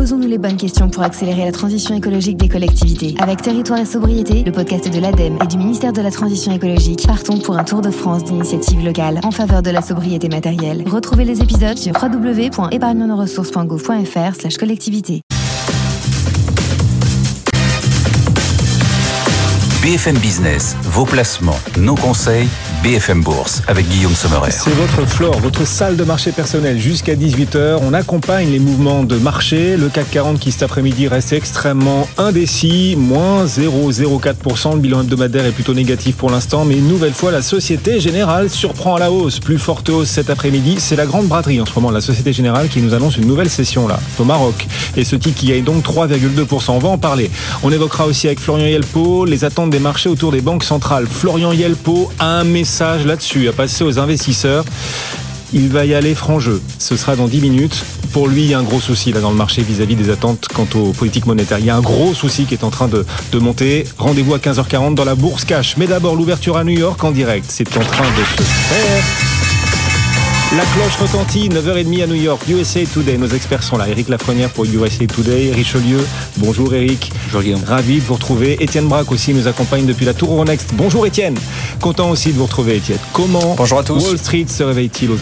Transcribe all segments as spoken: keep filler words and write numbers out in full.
Posons-nous les bonnes questions pour accélérer la transition écologique des collectivités. Avec Territoire et Sobriété, le podcast de l'ADEME et du ministère de la Transition écologique, partons pour un tour de France d'initiatives locales en faveur de la sobriété matérielle. Retrouvez les épisodes sur w w w point épargne nos ressources point gouv point f r slash collectivité. B F M Business, vos placements, nos conseils, B F M Bourse avec Guillaume Sommerer. C'est votre floor, votre salle de marché personnelle jusqu'à dix-huit heures. On accompagne les mouvements de marché. Le C A C quarante qui cet après-midi reste extrêmement indécis, moins zéro virgule zéro quatre pour cent. Le bilan hebdomadaire est plutôt négatif pour l'instant, mais une nouvelle fois, la Société Générale surprend à la hausse. Plus forte hausse cet après-midi, c'est la grande braderie en ce moment, la Société Générale qui nous annonce une nouvelle session là, au Maroc. Et ce titre qui gagne donc trois virgule deux pour cent. On va en parler. On évoquera aussi avec Florian Yelpo les attentes des marchés autour des banques centrales. Florian Yelpo a un message là-dessus à passer aux investisseurs. Il va y aller franc jeu. Ce sera dans dix minutes. Pour lui, il y a un gros souci là dans le marché vis-à-vis des attentes quant aux politiques monétaires. Il y a un gros souci qui est en train de, de monter. Rendez-vous à quinze heures quarante dans la Bourse Cash. Mais d'abord, l'ouverture à New York en direct. C'est en train de se faire. La cloche retentit, neuf heures trente à New York, U S A Today. Nos experts sont là. Éric Lafrenière pour U S A Today, Richelieu. Bonjour Éric. Bonjour Guillaume. Ravi de vous retrouver. Étienne Braque aussi nous accompagne depuis la Tour Euronext. Bonjour Étienne. Content aussi de vous retrouver Étienne. Comment Bonjour à tous. Wall Street se réveille-t-il aujourd'hui ?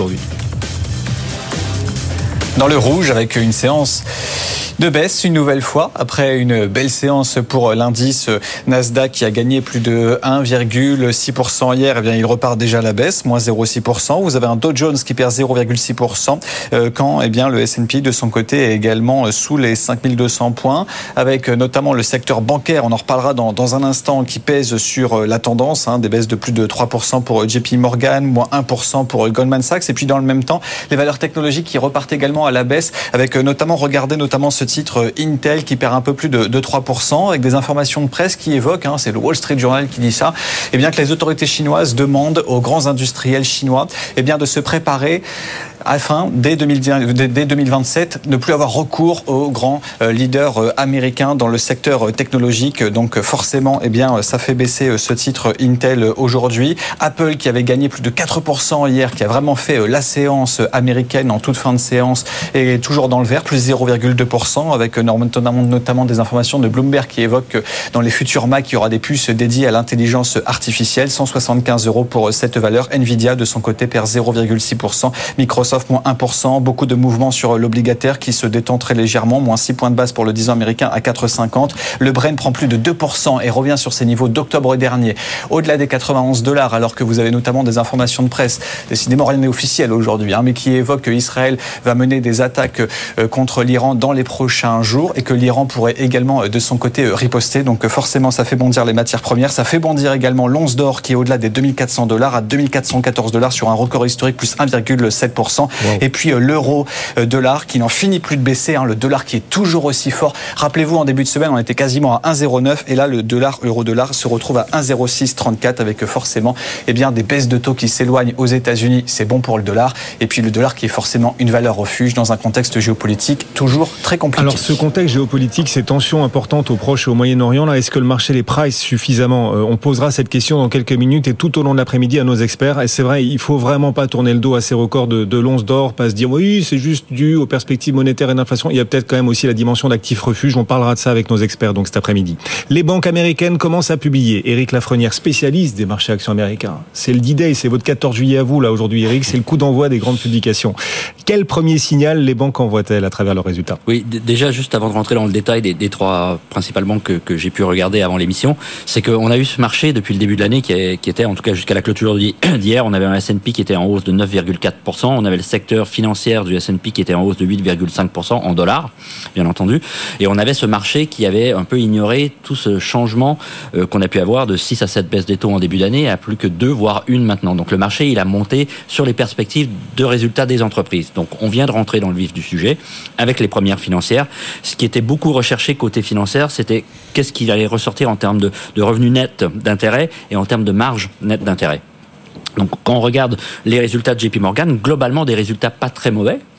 Dans le rouge avec une séance de baisse une nouvelle fois après une belle séance pour l'indice Nasdaq qui a gagné plus de un virgule six pour cent hier. Eh bien, il repart déjà à la baisse, moins zéro virgule six pour cent. Vous avez un Dow Jones qui perd zéro virgule six pour cent quand eh bien, le S and P de son côté est également sous les cinq mille deux cents points avec notamment le secteur bancaire. On en reparlera dans, dans un instant qui pèse sur la tendance, hein, des baisses de plus de trois pour cent pour J P Morgan, moins un pour cent pour Goldman Sachs. Et puis dans le même temps, les valeurs technologiques qui repartent également à la baisse avec notamment, regardez notamment ce titre Intel qui perd un peu plus de, de trois pour cent avec des informations de presse qui évoquent, hein, c'est le Wall Street Journal qui dit ça, eh bien que les autorités chinoises demandent aux grands industriels chinois eh bien de se préparer afin, dès, deux mille dix, dès deux mille vingt-sept, ne plus avoir recours aux grands euh, leaders euh, américains dans le secteur euh, technologique. Donc euh, forcément, eh bien, ça fait baisser euh, ce titre Intel euh, aujourd'hui. Apple, qui avait gagné plus de quatre pour cent hier, qui a vraiment fait euh, la séance américaine en toute fin de séance, est toujours dans le vert, plus zéro virgule deux pour cent, avec euh, notamment, notamment des informations de Bloomberg qui évoquent que dans les futurs Mac, il y aura des puces dédiées à l'intelligence artificielle. cent soixante-quinze euros pour euh, cette valeur. Nvidia, de son côté, perd zéro virgule six pour cent. Microsoft, moins un pour cent. Beaucoup de mouvements sur l'obligataire qui se détend très légèrement, moins six points de base pour le dix ans américain à quatre virgule cinquante. Le Brent prend plus de deux pour cent et revient sur ses niveaux d'octobre dernier, au-delà des quatre-vingt-onze dollars, alors que vous avez notamment des informations de presse, décidément rien n'est officiel aujourd'hui, hein, mais qui évoquent qu'Israël va mener des attaques contre l'Iran dans les prochains jours et que l'Iran pourrait également de son côté riposter. Donc forcément, ça fait bondir les matières premières. Ça fait bondir également l'once d'or qui est au-delà des deux mille quatre cents dollars à deux mille quatre cent quatorze dollars sur un record historique, plus un virgule sept pour cent. Wow. Et puis euh, l'euro euh, dollar qui n'en finit plus de baisser, hein, le dollar qui est toujours aussi fort. Rappelez-vous, en début de semaine, on était quasiment à un virgule zéro neuf et là le dollar, euro dollar se retrouve à un virgule zéro six trente-quatre avec euh, forcément eh bien, des baisses de taux qui s'éloignent aux États-Unis. C'est bon pour le dollar. Et puis le dollar qui est forcément une valeur refuge dans un contexte géopolitique toujours très compliqué. Alors ce contexte géopolitique, ces tensions importantes au Proche et au Moyen-Orient, là, est-ce que le marché les price suffisamment ? euh, On posera cette question dans quelques minutes et tout au long de l'après-midi à nos experts. Et c'est vrai, il faut vraiment pas tourner le dos à ces records de, de l'once d'or, pas se dire oui, c'est juste dû aux perspectives monétaires et d'inflation. Il y a peut-être quand même aussi la dimension d'actifs refuge. On parlera de ça avec nos experts donc cet après-midi. Les banques américaines commencent à publier. Éric Lafrenière, spécialiste des marchés actions américains. C'est le D-Day, c'est votre quatorze juillet à vous là aujourd'hui, Éric. C'est le coup d'envoi des grandes publications. Quel premier signal les banques envoient-elles à travers leurs résultats ? Oui, d- déjà juste avant de rentrer dans le détail des, des trois principalement que, que j'ai pu regarder avant l'émission, c'est qu'on a eu ce marché depuis le début de l'année qui, est, qui était en tout cas jusqu'à la clôture d'hier. On avait un S and P qui était en hausse de neuf virgule quatre pour cent. On avait le secteur financier du S and P qui était en hausse de huit virgule cinq pour cent en dollars, bien entendu. Et on avait ce marché qui avait un peu ignoré tout ce changement euh, qu'on a pu avoir de six à sept baisses des taux en début d'année à plus que deux, voire une maintenant. Donc le marché, il a monté sur les perspectives de résultats des entreprises. Donc on vient de rentrer dans le vif du sujet avec les premières financières. Ce qui était beaucoup recherché côté financier, c'était qu'est-ce qu'il allait ressortir en termes de, de revenus nets d'intérêt et en termes de marge nette d'intérêt. Donc quand on regarde les résultats de J P Morgan, globalement des résultats pas très mauvais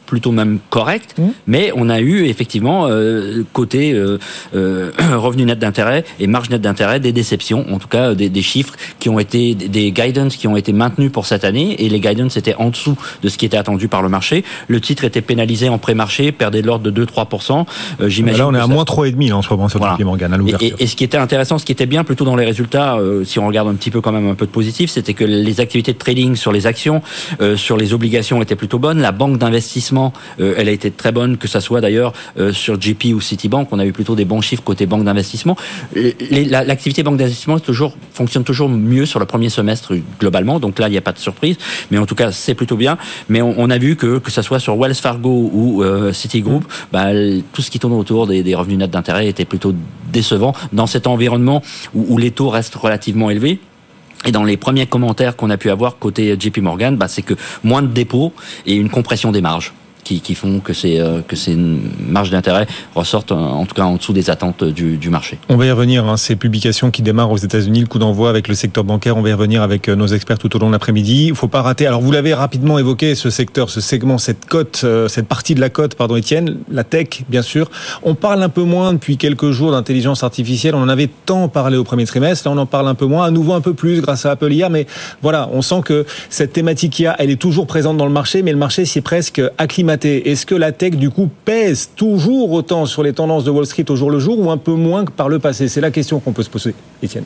plutôt même correct, mmh. mais on a eu effectivement euh, côté euh, euh, revenu net d'intérêt et marge nette d'intérêt des déceptions, en tout cas des, des chiffres qui ont été des guidance qui ont été maintenus pour cette année, et les guidance étaient en dessous de ce qui était attendu par le marché. Le titre était pénalisé en pré-marché, perdait de l'ordre de deux à trois pour cent. Euh, j'imagine là on est à ça... moins trois virgule cinq en ce moment sur voilà. J P Morgan à l'ouverture. Et, et, et ce qui était intéressant, ce qui était bien plutôt dans les résultats, euh, si on regarde un petit peu quand même un peu de positif, c'était que les activités de trading sur les actions, euh, sur les obligations étaient plutôt bonnes. La banque d'investissement, euh, elle a été très bonne, que ça soit d'ailleurs euh, sur J P ou Citibank. On a eu plutôt des bons chiffres côté banque d'investissement. Les, la, l'activité banque d'investissement est toujours, fonctionne toujours mieux sur le premier semestre globalement. Donc là, il n'y a pas de surprise. Mais en tout cas, c'est plutôt bien. Mais on, on a vu que que ça soit sur Wells Fargo ou euh, Citigroup, bah, tout ce qui tourne autour des, des revenus nets d'intérêt était plutôt décevant dans cet environnement où, où les taux restent relativement élevés. Et dans les premiers commentaires qu'on a pu avoir côté J P Morgan, bah, c'est que moins de dépôts et une compression des marges qui, qui font que ces, euh, que ces marges d'intérêt ressortent en tout cas en dessous des attentes du, du marché. On va y revenir, hein, ces publications qui démarrent aux États-Unis, le coup d'envoi avec le secteur bancaire, on va y revenir avec nos experts tout au long de l'après-midi. Il ne faut pas rater, alors vous l'avez rapidement évoqué, ce secteur, ce segment, cette cote, euh, cette partie de la cote, pardon Étienne, la tech bien sûr. On parle un peu moins depuis quelques jours d'intelligence artificielle, on en avait tant parlé au premier trimestre, là on en parle un peu moins, à nouveau un peu plus grâce à Apple I A, mais voilà, on sent que cette thématique I A, elle est toujours présente dans le marché, mais le marché s'y est presque acclimaté. Est-ce que la tech, du coup, pèse toujours autant sur les tendances de Wall Street au jour le jour ou un peu moins que par le passé ? C'est la question qu'on peut se poser, Étienne.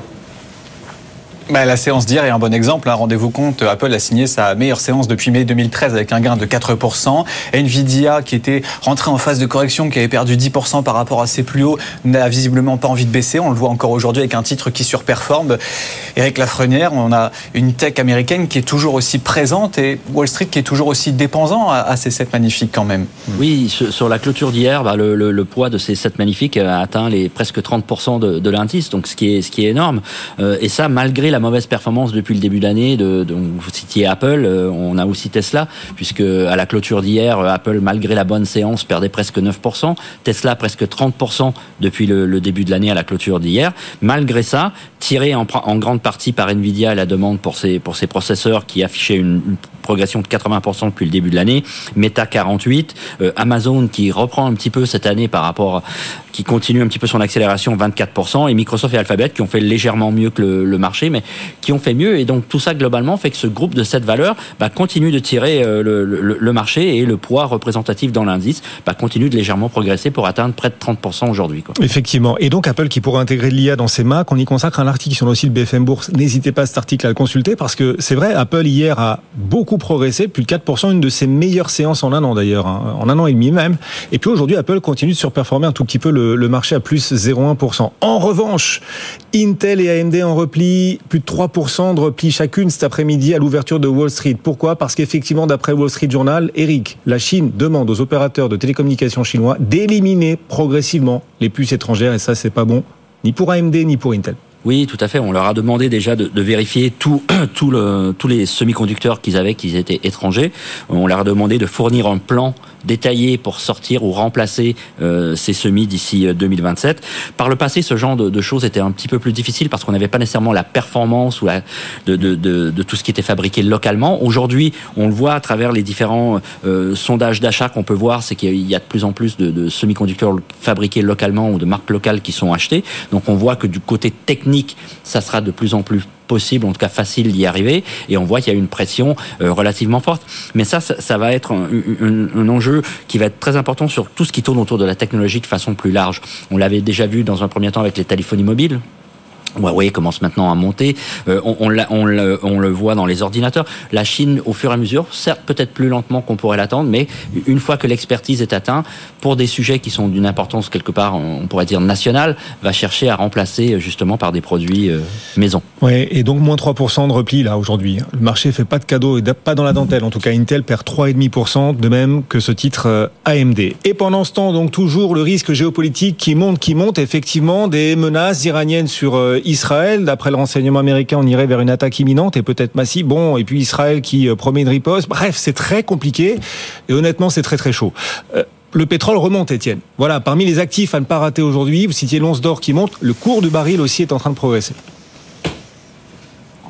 Bah, la séance d'hier est un bon exemple. Hein. Rendez-vous compte, Apple a signé sa meilleure séance depuis mai deux mille treize avec un gain de quatre pour cent. Nvidia, qui était rentré en phase de correction, qui avait perdu dix pour cent par rapport à ses plus hauts, n'a visiblement pas envie de baisser. On le voit encore aujourd'hui avec un titre qui surperforme. Éric Lafrenière, on a une tech américaine qui est toujours aussi présente et Wall Street qui est toujours aussi dépendant à, à ces sept magnifiques quand même. Oui, sur la clôture d'hier, bah, le, le, le poids de ces sept magnifiques a atteint les presque trente pour cent de, de l'indice, donc ce qui est, ce qui est énorme. Euh, et ça, malgré la mauvaise performance depuis le début de l'année, de, de, vous citiez Apple, euh, on a aussi Tesla, puisque à la clôture d'hier, Apple, malgré la bonne séance, perdait presque neuf pour cent, Tesla presque trente pour cent depuis le, le début de l'année à la clôture d'hier. Malgré ça, tiré en, en grande partie par Nvidia à la demande pour ses, pour ses processeurs qui affichaient une, une progression de quatre-vingts pour cent depuis le début de l'année, Meta quarante-huit, euh, Amazon qui reprend un petit peu cette année par rapport, qui continue un petit peu son accélération, vingt-quatre pour cent, et Microsoft et Alphabet qui ont fait légèrement mieux que le, le marché, mais qui ont fait mieux, et donc tout ça globalement fait que ce groupe de cette valeur bah, continue de tirer euh, le, le, le marché, et le poids représentatif dans l'indice bah, continue de légèrement progresser pour atteindre près de trente pour cent aujourd'hui, quoi. Effectivement, et donc Apple qui pourrait intégrer de l'I A dans ses Macs, on y consacre un article sur le site B F M Bourse, n'hésitez pas à cet article à le consulter, parce que c'est vrai, Apple hier a beaucoup progressé, plus de quatre pour cent, une de ses meilleures séances en un an d'ailleurs, hein, en un an et demi même, et puis aujourd'hui Apple continue de surperformer un tout petit peu le, le marché à plus zéro virgule un pour cent. En revanche, Intel et A M D en repli, plus de trois pour cent de repli chacune cet après-midi à l'ouverture de Wall Street. Pourquoi ? Parce qu'effectivement, d'après Wall Street Journal, Eric, la Chine demande aux opérateurs de télécommunications chinois d'éliminer progressivement les puces étrangères, et ça c'est pas bon, ni pour A M D ni pour Intel. Oui, tout à fait. On leur a demandé déjà de, de vérifier tout, tout le, tous les semi-conducteurs qu'ils avaient, qu'ils étaient étrangers. On leur a demandé de fournir un plan détaillé pour sortir ou remplacer euh, ces semis d'ici deux mille vingt-sept. Par le passé, ce genre de, de choses était un petit peu plus difficile parce qu'on n'avait pas nécessairement la performance ou la, de, de, de, de tout ce qui était fabriqué localement. Aujourd'hui, on le voit à travers les différents euh, sondages d'achat qu'on peut voir, c'est qu'il y a de plus en plus de, de semi-conducteurs fabriqués localement ou de marques locales qui sont achetés. Donc on voit que du côté technique, ça sera de plus en plus possible, en tout cas facile d'y arriver, et on voit qu'il y a une pression euh, relativement forte. Mais ça, ça, ça va être un, un, un enjeu qui va être très important sur tout ce qui tourne autour de la technologie de façon plus large. On l'avait déjà vu dans un premier temps avec les téléphonies mobiles. Huawei commence maintenant à monter. Euh, on, on, on, le, on le voit dans les ordinateurs. La Chine, au fur et à mesure, certes peut-être plus lentement qu'on pourrait l'attendre, mais une fois que l'expertise est atteinte, pour des sujets qui sont d'une importance quelque part, on pourrait dire nationale, va chercher à remplacer justement par des produits euh, maison. Oui, et donc moins trois pour cent de repli là aujourd'hui. Le marché fait pas de cadeaux, et pas dans la dentelle. En tout cas, Intel perd trois virgule cinq pour cent, de même que ce titre euh, A M D. Et pendant ce temps, donc toujours le risque géopolitique qui monte, qui monte. Effectivement, des menaces iraniennes sur euh, Israël. D'après le renseignement américain, on irait vers une attaque imminente et peut-être massive. Bon, et puis Israël qui euh, promet une riposte. Bref, c'est très compliqué. Et honnêtement, c'est très très chaud. Euh, Le pétrole remonte, Étienne. Voilà, parmi les actifs à ne pas rater aujourd'hui, vous citiez l'once d'or qui monte, le cours du baril aussi est en train de progresser.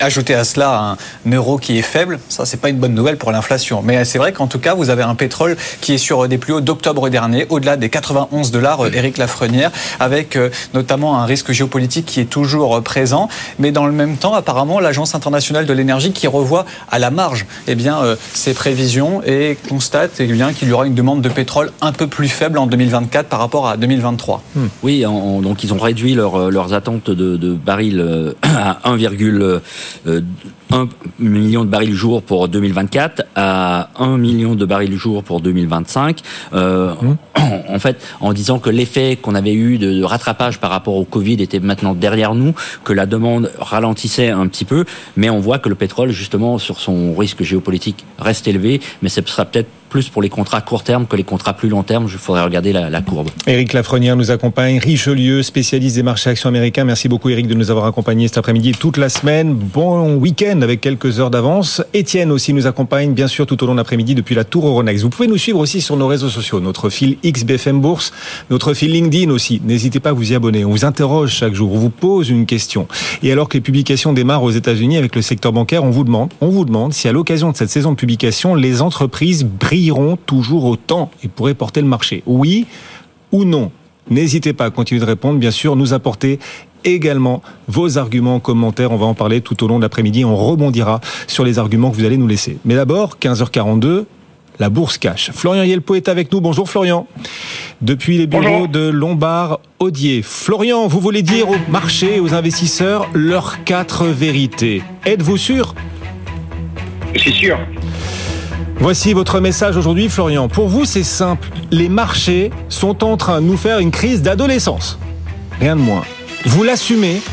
Ajouter à cela un euro qui est faible, ça c'est pas une bonne nouvelle pour l'inflation. Mais c'est vrai qu'en tout cas, vous avez un pétrole qui est sur des plus hauts d'octobre dernier, au-delà des quatre-vingt-onze dollars, Éric Lafrenière, avec notamment un risque géopolitique qui est toujours présent. Mais dans le même temps, apparemment, l'Agence internationale de l'énergie qui revoit à la marge eh bien, euh, ses prévisions et constate eh bien, qu'il y aura une demande de pétrole un peu plus faible en deux mille vingt-quatre par rapport à deux mille vingt-trois. Hmm. Oui, en, donc ils ont réduit leur, leurs attentes de, de barils à un virgule un million de barils jour pour deux mille vingt-quatre à un million de barils jour pour deux mille vingt-cinq. Euh, mmh. En fait, en disant que l'effet qu'on avait eu de, de rattrapage par rapport au Covid était maintenant derrière nous, que la demande ralentissait un petit peu, mais on voit que le pétrole, justement, sur son risque géopolitique, reste élevé, mais ce sera peut-être plus pour les contrats court terme que les contrats plus long terme. Il faudrait regarder la, la courbe. Éric Lafrenière nous accompagne, Richelieu, spécialiste des marchés actions américains. Merci beaucoup Éric de nous avoir accompagnés cet après-midi et toute la semaine. Bon week-end avec quelques heures d'avance. Étienne aussi nous accompagne bien sûr tout au long de l'après-midi depuis la Tour Euronext. Vous pouvez nous suivre aussi sur nos réseaux sociaux, notre fil X B F M Bourse, notre fil LinkedIn aussi. N'hésitez pas à vous y abonner. On vous interroge chaque jour, on vous pose une question. Et alors que les publications démarrent aux États-Unis avec le secteur bancaire, on vous demande, on vous demande si à l'occasion de cette saison de publication, les entreprises brilleront toujours autant et pourraient porter le marché. Oui ou non? N'hésitez pas à continuer de répondre, bien sûr, nous apporter également vos arguments en commentaire. On va en parler tout au long de l'après-midi. On rebondira sur les arguments que vous allez nous laisser. Mais d'abord, quinze heures quarante-deux, la Bourse Cash. Florian Yelpo est avec nous. Bonjour Florian. Depuis les bureaux Bonjour. de Lombard-Odier. Florian, vous voulez dire au marché et aux investisseurs leurs quatre vérités. Êtes-vous sûr? Je suis sûr. Voici votre message aujourd'hui, Florian. Pour vous, c'est simple. Les marchés sont en train de nous faire une crise d'adolescence. Rien de moins. Vous l'assumez?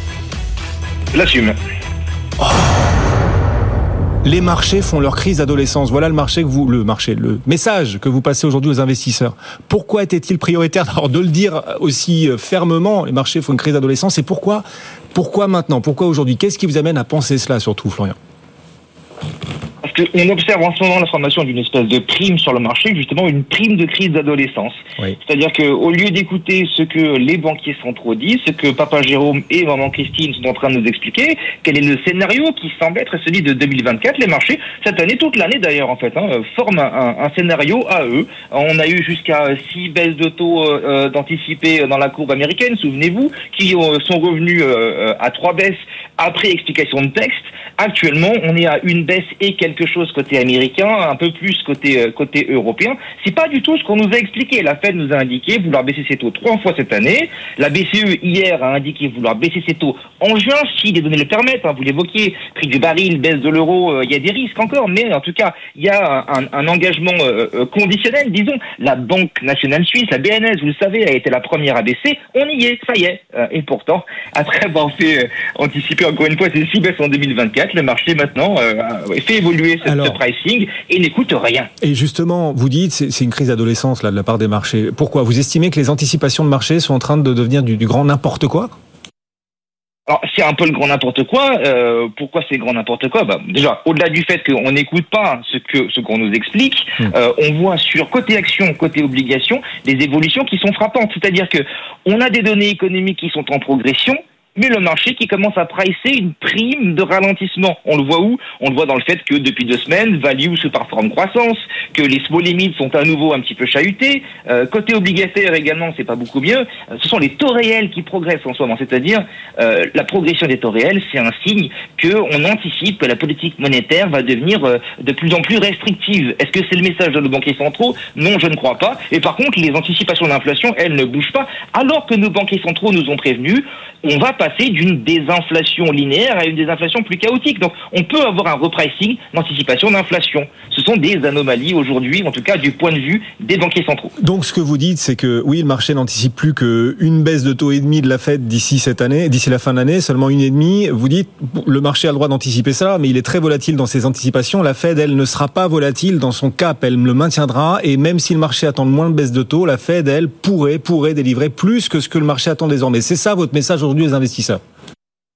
Je l'assume. Oh. Les marchés font leur crise d'adolescence. Voilà le marché que vous, le marché, le message que vous passez aujourd'hui aux investisseurs. Pourquoi était-il prioritaire alors de le dire aussi fermement? Les marchés font une crise d'adolescence. Et pourquoi? Pourquoi maintenant? Pourquoi aujourd'hui? Qu'est-ce qui vous amène à penser cela surtout, Florian? Parce qu'on observe en ce moment la formation d'une espèce de prime sur le marché, justement une prime de crise d'adolescence. Oui. C'est-à-dire qu'au lieu d'écouter ce que les banquiers centraux disent, ce que Papa Jérôme et Maman Christine sont en train de nous expliquer, quel est le scénario qui semble être celui de deux mille vingt-quatre, les marchés, cette année, toute l'année d'ailleurs en fait, hein, forment un, un scénario à eux. On a eu jusqu'à six baisses de taux euh, d'anticipés dans la courbe américaine, souvenez-vous, qui euh, sont revenus euh, à trois baisses après explication de texte. Actuellement, on est à une baisse et quelque chose côté américain, un peu plus côté côté européen. C'est pas du tout ce qu'on nous a expliqué. La Fed nous a indiqué vouloir baisser ses taux trois fois cette année. La B C E hier a indiqué vouloir baisser ses taux en juin, si les données le permettent. Hein, vous l'évoquiez, prix du baril, baisse de l'euro, il euh, y a des risques encore, mais en tout cas, il y a un, un engagement euh, conditionnel. Disons, la Banque nationale suisse, la B N S, vous le savez, a été la première à baisser. On y est, ça y est. Euh, et pourtant, après avoir fait euh, anticiper encore une fois ces six baisses en deux mille vingt-quatre, le marché maintenant euh, fait évoluer cette Alors, pricing et n'écoute rien. Et justement, vous dites c'est, c'est une crise d'adolescence là de la part des marchés. Pourquoi? Vous estimez que les anticipations de marché sont en train de devenir du, du grand n'importe quoi? Alors, c'est un peu le grand n'importe quoi. Euh, pourquoi c'est grand n'importe quoi? Bah, déjà, au-delà du fait qu'on n'écoute pas ce que ce qu'on nous explique, mmh. euh, on voit sur côté action, côté obligation, des évolutions qui sont frappantes. C'est-à-dire que on a des données économiques qui sont en progression, mais le marché qui commence à pricer une prime de ralentissement. On le voit où? On le voit dans le fait que depuis deux semaines, value se performe croissance, que les small limits sont à nouveau un petit peu chahutés. Euh, côté obligataire également, c'est pas beaucoup mieux. Ce sont les taux réels qui progressent en ce moment. C'est-à-dire, euh, la progression des taux réels, c'est un signe qu'on anticipe que la politique monétaire va devenir euh, de plus en plus restrictive. Est-ce que c'est le message de nos banquiers centraux? Non, je ne crois pas. Et par contre, les anticipations d'inflation, elles ne bougent pas. Alors que nos banquiers centraux nous ont prévenus, on va passer d'une désinflation linéaire à une désinflation plus chaotique. Donc, on peut avoir un repricing d'anticipation d'inflation. Ce sont des anomalies aujourd'hui, en tout cas du point de vue des banquiers centraux. Donc, ce que vous dites, c'est que oui, le marché n'anticipe plus qu'une baisse de taux et demi de la Fed d'ici cette année, d'ici la fin de l'année, seulement une et demi. Vous dites, le marché a le droit d'anticiper ça, mais il est très volatile dans ses anticipations. La Fed, elle, ne sera pas volatile dans son cap. Elle le maintiendra. Et même si le marché attend moins de baisse de taux, la Fed, elle, pourrait, pourrait délivrer plus que ce que le marché attend désormais. C'est ça votre message aujourd'hui aux investisseurs?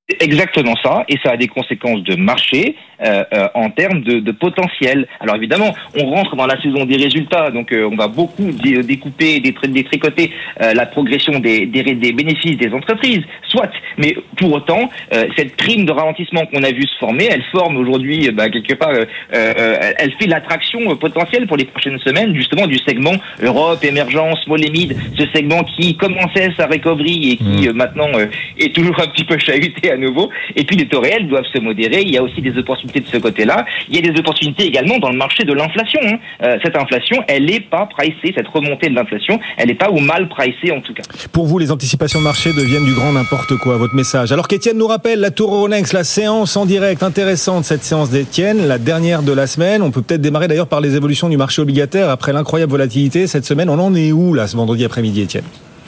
Exactement ça, et ça a des conséquences de marché euh, euh, en termes de, de potentiel. Alors évidemment, on rentre dans la saison des résultats, donc euh, on va beaucoup dé- découper, détri- détricoter euh, la progression des, des, des bénéfices des entreprises, soit. Mais pour autant, euh, cette prime de ralentissement qu'on a vu se former, elle forme aujourd'hui, bah, quelque part, euh, euh, elle fait l'attraction potentielle pour les prochaines semaines, justement du segment Europe, émergence, small et mid, ce segment qui commençait sa recovery et qui euh, maintenant euh, est toujours un petit peu chahuté à nouveau. Et puis les taux réels doivent se modérer. Il y a aussi des opportunités de ce côté-là. Il y a des opportunités également dans le marché de l'inflation. Hein. Euh, cette inflation, elle n'est pas pricée, cette remontée de l'inflation, elle n'est pas ou mal pricée en tout cas. Pour vous, les anticipations de marché deviennent du grand n'importe quoi, votre message. Alors qu'Étienne nous rappelle la Tour Euronext, la séance en direct intéressante, cette séance d'Étienne, la dernière de la semaine. On peut peut-être démarrer d'ailleurs par les évolutions du marché obligataire après l'incroyable volatilité cette semaine. On en est où là ce vendredi après-midi, Étienne ?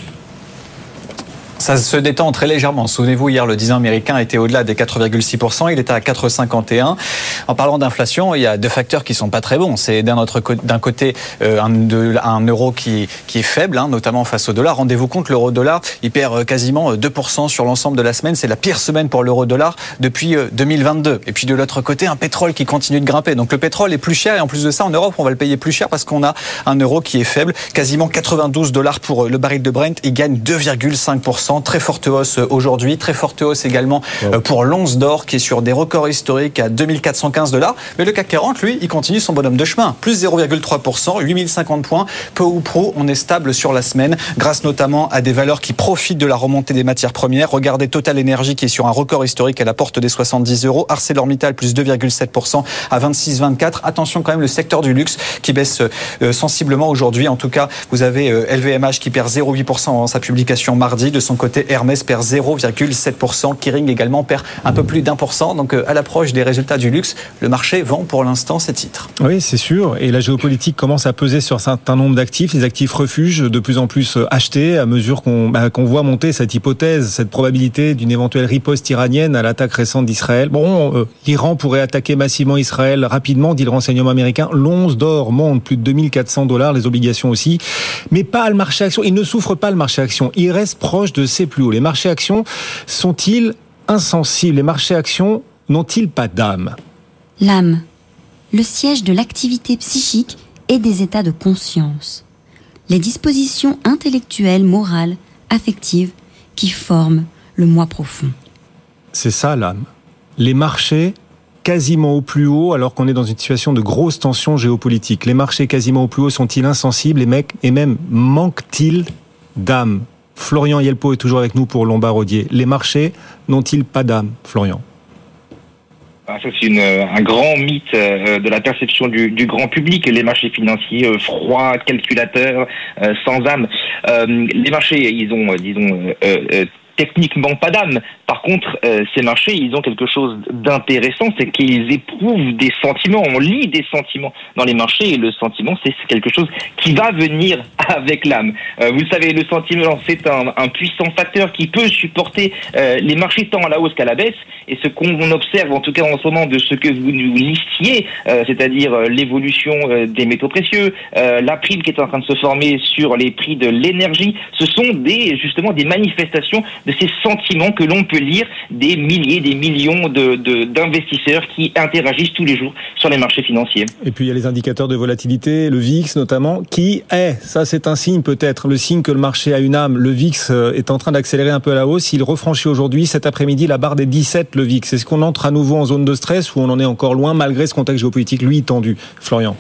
Ça se détend très légèrement. Souvenez-vous, hier, le dix ans américain était au-delà des quatre virgule six pour cent. Il était à quatre virgule cinquante et un. En parlant d'inflation, il y a deux facteurs qui sont pas très bons. C'est d'un, autre, d'un côté euh, un, de, un euro qui, qui est faible, hein, notamment face au dollar. Rendez-vous compte, l'euro-dollar, il perd quasiment deux pour cent sur l'ensemble de la semaine. C'est la pire semaine pour l'euro-dollar depuis deux mille vingt-deux. Et puis de l'autre côté, un pétrole qui continue de grimper. Donc le pétrole est plus cher et en plus de ça, en Europe, on va le payer plus cher parce qu'on a un euro qui est faible. Quasiment quatre-vingt-douze dollars pour le baril de Brent. Il gagne deux virgule cinq pour cent. Très forte hausse aujourd'hui, très forte hausse également wow. pour l'once d'or qui est sur des records historiques à deux mille quatre cent quinze dollars. Mais le C A C quarante, lui, il continue son bonhomme de chemin. Plus zéro virgule trois pour cent, huit mille cinquante points. Peu ou prou, on est stable sur la semaine grâce notamment à des valeurs qui profitent de la remontée des matières premières. Regardez Total Energy qui est sur un record historique à la porte des soixante-dix euros. ArcelorMittal plus deux virgule sept pour cent à vingt-six virgule vingt-quatre. Attention quand même, le secteur du luxe qui baisse euh, sensiblement aujourd'hui. En tout cas, vous avez euh, L V M H qui perd zéro virgule huit pour cent en sa publication mardi. De son côté, Hermès perd zéro virgule sept pour cent. Kering également perd un peu plus d'un pour cent. Donc à l'approche des résultats du luxe, le marché vend pour l'instant ces titres. Oui, c'est sûr. Et la géopolitique commence à peser sur un certain nombre d'actifs. Les actifs refuges de plus en plus achetés à mesure qu'on, bah, qu'on voit monter cette hypothèse, cette probabilité d'une éventuelle riposte iranienne à l'attaque récente d'Israël. Bon, euh, l'Iran pourrait attaquer massivement Israël rapidement, dit le renseignement américain. L'once d'or monte plus de deux mille quatre cents dollars, les obligations aussi. Mais pas le marché action. Il ne souffre pas le marché action. Il reste proche de ses plus hauts. Les marchés actions sont-ils insensibles? Les marchés actions n'ont-ils pas d'âme? L'âme, le siège de l'activité psychique et des états de conscience. Les dispositions intellectuelles, morales, affectives qui forment le moi profond. C'est ça l'âme. Les marchés quasiment au plus haut alors qu'on est dans une situation de grosse tension géopolitique. Les marchés quasiment au plus haut sont-ils insensibles et, mec, et même manquent-ils d'âme? Florian Yelpo est toujours avec nous pour Lombard Odier. Les marchés n'ont-ils pas d'âme, Florian? Ça, c'est une, un grand mythe euh, de la perception du, du grand public. Les marchés financiers euh, froids, calculateurs, euh, sans âme. Euh, les marchés, ils ont, euh, disons, euh, euh, techniquement pas d'âme. Par contre, euh, ces marchés, ils ont quelque chose d'intéressant, c'est qu'ils éprouvent des sentiments. On lit des sentiments dans les marchés et le sentiment, c'est quelque chose qui va venir avec l'âme. Euh, vous le savez, le sentiment, c'est un, un puissant facteur qui peut supporter euh, les marchés tant à la hausse qu'à la baisse. Et ce qu'on observe, en tout cas en ce moment, de ce que vous nous listiez, euh, c'est-à-dire euh, l'évolution euh, des métaux précieux, euh, la prime qui est en train de se former sur les prix de l'énergie, ce sont des justement des manifestations de ces sentiments que l'on peut lire des milliers, des millions de, de, d'investisseurs qui interagissent tous les jours sur les marchés financiers. Et puis il y a les indicateurs de volatilité, le V I X notamment, qui est, ça c'est un signe peut-être, le signe que le marché a une âme. Le V I X est en train d'accélérer un peu à la hausse. Il refranchit aujourd'hui, cet après-midi, la barre des dix-sept, le V I X. Est-ce qu'on entre à nouveau en zone de stress ou on en est encore loin malgré ce contexte géopolitique, lui, tendu? Florian?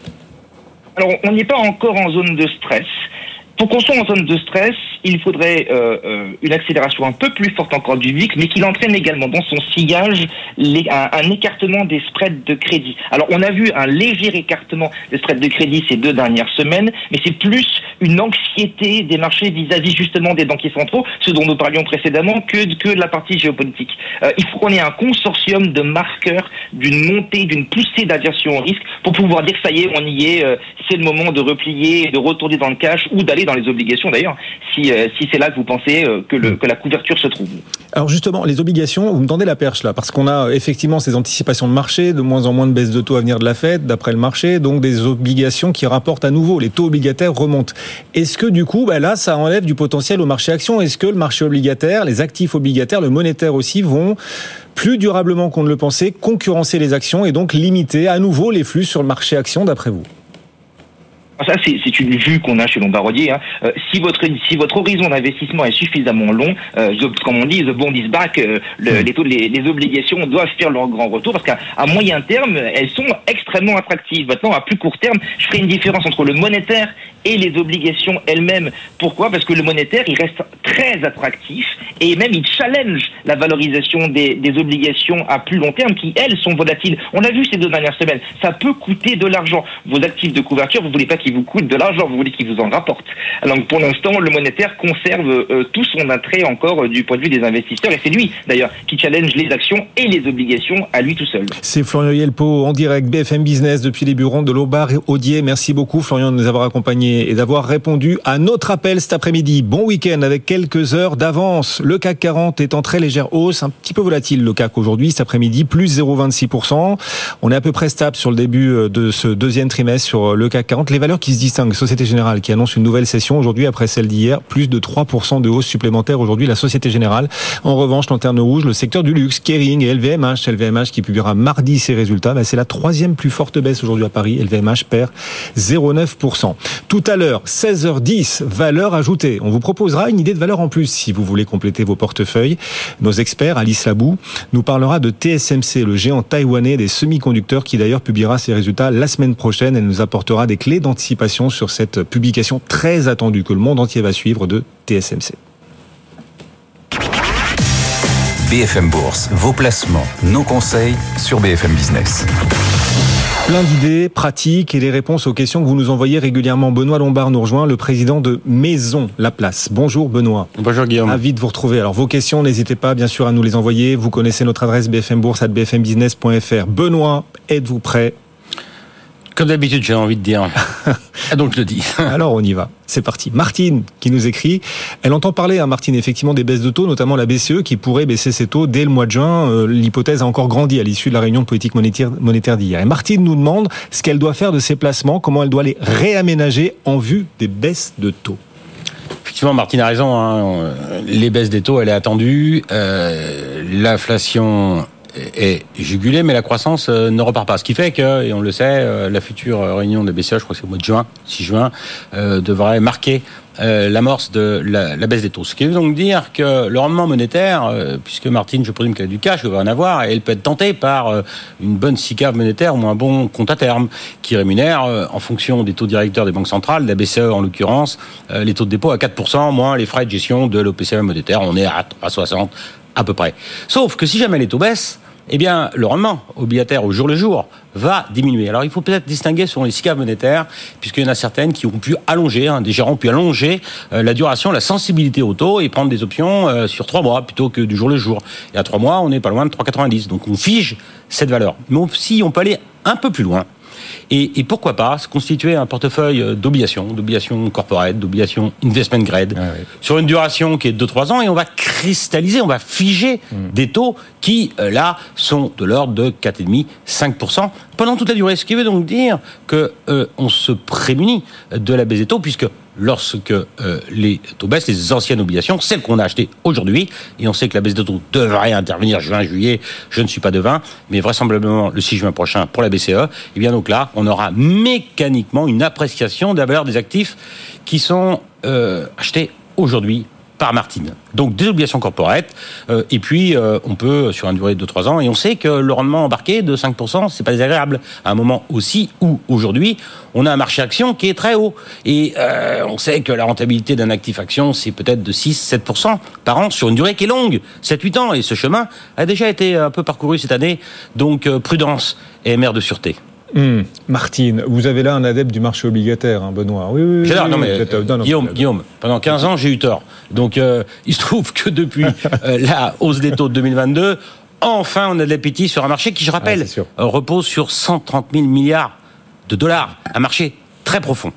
Alors, on n'est pas encore en zone de stress. Pour qu'on soit en zone de stress, il faudrait euh, euh, une accélération un peu plus forte encore du V I X, mais qu'il entraîne également dans son sillage les, un, un écartement des spreads de crédit. Alors, on a vu un léger écartement des spreads de crédit ces deux dernières semaines, mais c'est plus une anxiété des marchés vis-à-vis justement des banquiers centraux, ce dont nous parlions précédemment, que, que de la partie géopolitique. Euh, il faut qu'on ait un consortium de marqueurs d'une montée, d'une poussée d'aversion au risque pour pouvoir dire que ça y est, on y est, euh, c'est le moment de replier, de retourner dans le cash ou d'aller dans les obligations d'ailleurs, si, euh, si c'est là que vous pensez euh, que, le, que la couverture se trouve. Alors justement, les obligations, vous me tendez la perche là, parce qu'on a effectivement ces anticipations de marché, de moins en moins de baisse de taux à venir de la Fed, d'après le marché, donc des obligations qui rapportent à nouveau, les taux obligataires remontent. Est-ce que du coup, bah là, ça enlève du potentiel au marché action? Est-ce que le marché obligataire, les actifs obligataires, le monétaire aussi, vont plus durablement qu'on ne le pensait concurrencer les actions et donc limiter à nouveau les flux sur le marché action, d'après vous? Ça, c'est, c'est une vue qu'on a chez Lombardier. Hein. Euh, si votre si votre horizon d'investissement est suffisamment long, euh, comme on dit, the bond is back, euh, le, les, taux, les, les obligations doivent faire leur grand retour parce qu'à à moyen terme, elles sont extrêmement attractives. Maintenant, à plus court terme, je ferai une différence entre le monétaire et les obligations elles-mêmes. Pourquoi ? Parce que le monétaire, il reste très attractif et même il challenge la valorisation des, des obligations à plus long terme qui, elles, sont volatiles. On l'a vu ces deux dernières semaines. Ça peut coûter de l'argent. Vos actifs de couverture, vous voulez pas qui vous coûte de l'argent, vous voulez qu'il vous en rapporte. Alors pour l'instant, le monétaire conserve euh, tout son attrait encore euh, du point de vue des investisseurs, et c'est lui d'ailleurs qui challenge les actions et les obligations à lui tout seul. C'est Florian Yelpo en direct B F M Business depuis les bureaux de Lombard-Odier. Merci beaucoup Florian de nous avoir accompagnés et d'avoir répondu à notre appel cet après-midi. Bon week-end avec quelques heures d'avance. Le C A C quarante est en très légère hausse, un petit peu volatile le C A C aujourd'hui, cet après-midi, plus zéro virgule vingt-six pour cent. On est à peu près stable sur le début de ce deuxième trimestre sur le C A C quarante. Les valeurs qui se distinguent, Société Générale qui annonce une nouvelle session aujourd'hui après celle d'hier, plus de trois pour cent de hausse supplémentaire aujourd'hui la Société Générale. En revanche, lanterne rouge, le secteur du luxe, Kering et L V M H, L V M H qui publiera mardi ses résultats, bah c'est la troisième plus forte baisse aujourd'hui à Paris. L V M H perd zéro virgule neuf pour cent. Tout à l'heure, seize heures dix, valeur ajoutée. On vous proposera une idée de valeur en plus si vous voulez compléter vos portefeuilles. Nos experts, Alice Labou, nous parlera de T S M C, le géant taïwanais des semi-conducteurs qui d'ailleurs publiera ses résultats la semaine prochaine. Elle nous apportera des clés d'anticipation sur cette publication très attendue que le monde entier va suivre de T S M C. B F M Bourse, vos placements, nos conseils sur B F M Business. Plein d'idées pratiques et les réponses aux questions que vous nous envoyez régulièrement. Benoît Lombard nous rejoint, le président de Maison La Place. Bonjour Benoît. Bonjour Guillaume. Ravi de vous retrouver. Alors vos questions, n'hésitez pas bien sûr à nous les envoyer. Vous connaissez notre adresse b f m bourse arobase b f m business point f r. Benoît, êtes-vous prêt ? Comme d'habitude, j'ai envie de dire. Donc je le dis. Alors on y va. C'est parti. Martine qui nous écrit. Elle entend parler, hein, Martine, effectivement des baisses de taux, notamment la B C E qui pourrait baisser ses taux dès le mois de juin. Euh, l'hypothèse a encore grandi à l'issue de la réunion de politique monétaire, monétaire d'hier. Et Martine nous demande ce qu'elle doit faire de ses placements, comment elle doit les réaménager en vue des baisses de taux. Effectivement, Martine a raison. Hein. Les baisses des taux, elle est attendue. Euh, l'inflation est jugulée, mais la croissance euh, ne repart pas. Ce qui fait que, et on le sait, euh, la future réunion de la B C E, je crois que c'est au mois de juin, six juin, euh, devrait marquer euh, l'amorce de la, la baisse des taux. Ce qui veut donc dire que le rendement monétaire, euh, puisque Martine, je présume qu'elle a du cash, elle va en avoir, et elle peut être tentée par euh, une bonne S I C A V monétaire ou un bon compte à terme qui rémunère, euh, en fonction des taux directeurs des banques centrales, la B C E en l'occurrence, euh, les taux de dépôt à quatre pour cent, moins les frais de gestion de l'O P C V monétaire. On est à trois virgule soixante à peu près. Sauf que si jamais les taux baissent, eh bien, le rendement obligataire au jour le jour va diminuer. Alors, il faut peut-être distinguer selon les S I C A V monétaires, puisqu'il y en a certaines qui ont pu allonger, hein, des gérants ont pu allonger euh, la duration, la sensibilité au taux et prendre des options euh, sur trois mois plutôt que du jour le jour. Et à trois mois, on n'est pas loin de trois virgule quatre-vingt-dix. Donc, on fige cette valeur. Mais aussi, on peut aller un peu plus loin. Et, et pourquoi pas se constituer un portefeuille d'obligations, d'obligations corporate, d'obligations investment grade, ah oui. sur une duration qui est de deux à trois ans, et on va cristalliser, on va figer mmh. des taux qui, euh, là, sont de l'ordre de quatre virgule cinq à cinq pour cent pendant toute la durée. Ce qui veut donc dire qu'on euh, se prémunit de la baisse des taux, puisque lorsque euh, les taux baissent, les anciennes obligations, celles qu'on a achetées aujourd'hui, et on sait que la baisse de taux devrait intervenir juin, juillet, je ne suis pas devin, mais vraisemblablement le six juin prochain pour la B C E, et bien donc là, on aura mécaniquement une appréciation de la valeur des actifs qui sont euh, achetés aujourd'hui par Martine. Donc des obligations corporate, euh, et puis euh, on peut sur une durée de deux à trois ans, et on sait que le rendement embarqué de cinq pour cent, c'est pas désagréable, à un moment aussi où aujourd'hui on a un marché action qui est très haut, et euh, on sait que la rentabilité d'un actif action c'est peut-être de six à sept pour cent par an sur une durée qui est longue, sept à huit ans, et ce chemin a déjà été un peu parcouru cette année, donc euh, prudence et mère de sûreté. Mmh. Martine, vous avez là un adepte du marché obligataire, hein, Benoît. Oui, oui, oui. J'adore, non, mais, euh, non, non, Guillaume, Guillaume, pendant quinze ans, j'ai eu tort. Donc, euh, il se trouve que depuis euh, la hausse des taux de deux mille vingt-deux, enfin, on a de l'appétit sur un marché qui, je rappelle, ah, euh, repose sur cent trente mille milliards de dollars. Un marché très profond.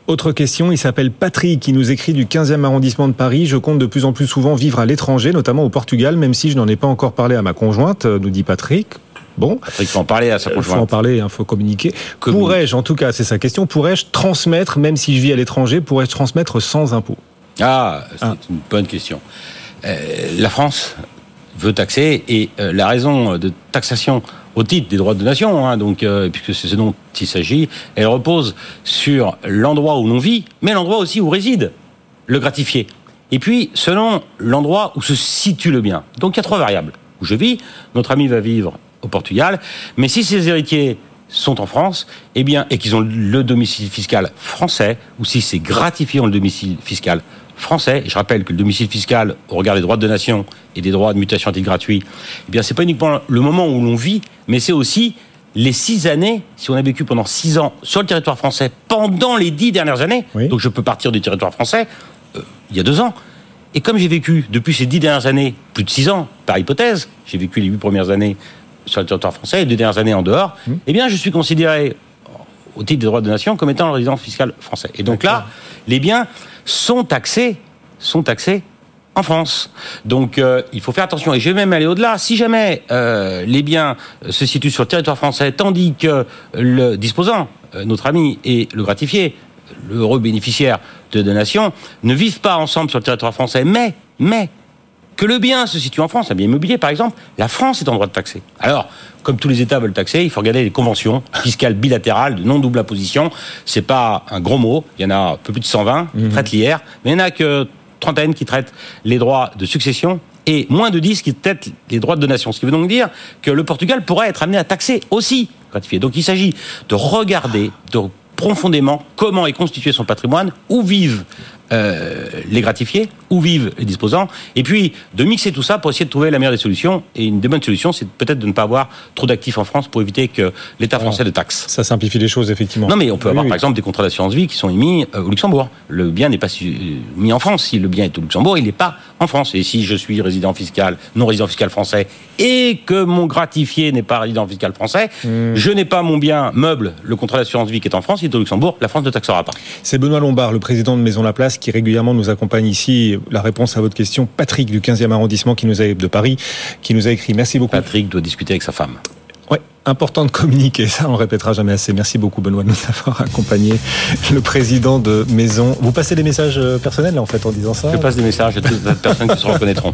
Autre question, il s'appelle Patrick, qui nous écrit du quinzième arrondissement de Paris. Je compte de plus en plus souvent vivre à l'étranger, notamment au Portugal, même si je n'en ai pas encore parlé à ma conjointe, nous dit Patrick. Bon. Patrick, il faut en parler à sa conjointe. Il faut en parler, il faut communiquer. Communique. Pourrais-je, en tout cas, c'est sa question, pourrais-je transmettre, même si je vis à l'étranger, pourrais-je transmettre sans impôt ? Ah, c'est ah. une bonne question. Euh, la France veut taxer, et euh, la raison de taxation au titre des droits de donation, hein, donc, euh, puisque c'est ce dont il s'agit, elle repose sur l'endroit où l'on vit, mais l'endroit aussi où réside le gratifié. Et puis, selon l'endroit où se situe le bien. Donc, il y a trois variables. Où je vis, notre ami va vivre au Portugal, mais si ses héritiers sont en France, eh bien, et qu'ils ont le domicile fiscal français, ou si ces gratifiés ont le domicile fiscal français, et je rappelle que le domicile fiscal, au regard des droits de donation et des droits de mutation à titre gratuit, eh bien, c'est pas uniquement le moment où l'on vit, mais c'est aussi les six années, si on a vécu pendant six ans sur le territoire français, pendant les dix dernières années, oui. Donc je peux partir du territoire français, euh, il y a deux ans. Et comme j'ai vécu depuis ces dix dernières années, plus de six ans, par hypothèse, j'ai vécu les huit premières années sur le territoire français et les deux dernières années en dehors, mmh. eh bien, je suis considéré, au titre des droits de donation, comme étant le résident fiscal français. Et donc D'accord. là, les biens sont taxés, sont taxés en France. Donc, euh, il faut faire attention. Et je vais même aller au-delà. Si jamais euh, les biens se situent sur le territoire français, tandis que le disposant, euh, notre ami, et le gratifié, l'heureux bénéficiaire de donation, ne vivent pas ensemble sur le territoire français, mais, mais, que le bien se situe en France, un bien immobilier par exemple, la France est en droit de taxer. Alors, comme tous les États veulent taxer, il faut regarder les conventions fiscales bilatérales de non-double imposition. C'est pas un gros mot, il y en a un peu plus de cent vingt qui mmh. traitent l'I R, mais il n'y en a que trentaine qui traitent les droits de succession et moins de dix qui traitent les droits de donation. Ce qui veut donc dire que le Portugal pourrait être amené à taxer aussi gratifié. Donc il s'agit de regarder de profondément comment est constitué son patrimoine, où vivent euh, les gratifiés, où vivent les disposants, et puis de mixer tout ça pour essayer de trouver la meilleure des solutions. Et une des bonnes solutions, c'est peut-être de ne pas avoir trop d'actifs en France pour éviter que l'État français le taxe. Ça simplifie les choses, effectivement. Non, mais on peut oui, avoir, oui. par exemple, des contrats d'assurance vie qui sont émis euh, au Luxembourg. Le bien n'est pas mis en France. Si le bien est au Luxembourg, il n'est pas en France. Et si je suis résident fiscal, non résident fiscal français, et que mon gratifié n'est pas résident fiscal français, mmh. je n'ai pas mon bien meuble, le contrat d'assurance vie qui est en France, il est au Luxembourg, la France ne taxera pas. C'est Benoît Lombard, le président de Maison Laplace, qui régulièrement nous accompagne ici. La réponse à votre question, Patrick du quinzième arrondissement qui nous a, de Paris, qui nous a écrit. Merci beaucoup. Patrick doit discuter avec sa femme. Oui, important de communiquer, ça on ne répétera jamais assez. Merci beaucoup Benoît de nous avoir accompagné, le président de Maison. Vous passez des messages personnels là, en fait en disant ça? Je passe des messages à toutes les personnes qui se reconnaîtront.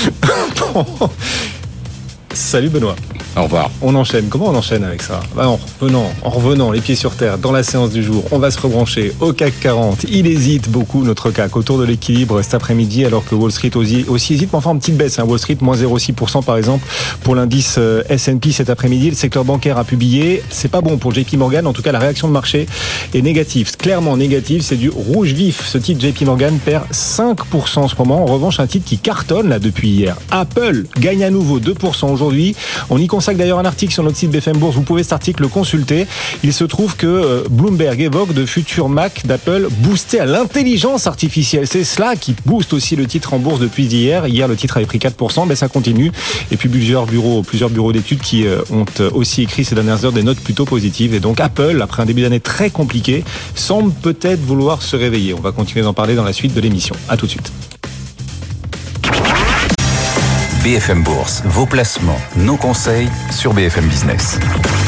Bon. Salut Benoît. Au revoir. On enchaîne. Comment on enchaîne avec ça? bah En revenant, en revenant, les pieds sur terre, dans la séance du jour, on va se rebrancher au C A C quarante. Il hésite beaucoup, notre C A C, autour de l'équilibre cet après-midi, alors que Wall Street aussi, aussi hésite, mais enfin en petite baisse. Hein. Wall Street, moins zéro virgule six pour cent par exemple, pour l'indice S and P cet après-midi. Le secteur bancaire a publié. C'est pas bon pour J P Morgan. En tout cas, la réaction de marché est négative. Clairement négative. C'est du rouge vif. Ce titre J P Morgan perd cinq pour cent en ce moment. En revanche, un titre qui cartonne là depuis hier. Apple gagne à nouveau deux pour cent aujourd'hui. On y consacre d'ailleurs un article sur notre site B F M Bourse. Vous pouvez cet article le consulter. Il se trouve que Bloomberg évoque de futurs Mac d'Apple boostés à l'intelligence artificielle. C'est cela qui booste aussi le titre en bourse depuis hier. Hier, le titre avait pris quatre pour cent, mais ça continue. Et puis plusieurs bureaux, plusieurs bureaux d'études qui ont aussi écrit ces dernières heures des notes plutôt positives. Et donc Apple, après un début d'année très compliqué, semble peut-être vouloir se réveiller. On va continuer d'en parler dans la suite de l'émission. À tout de suite. B F M Bourse, vos placements, nos conseils sur B F M Business.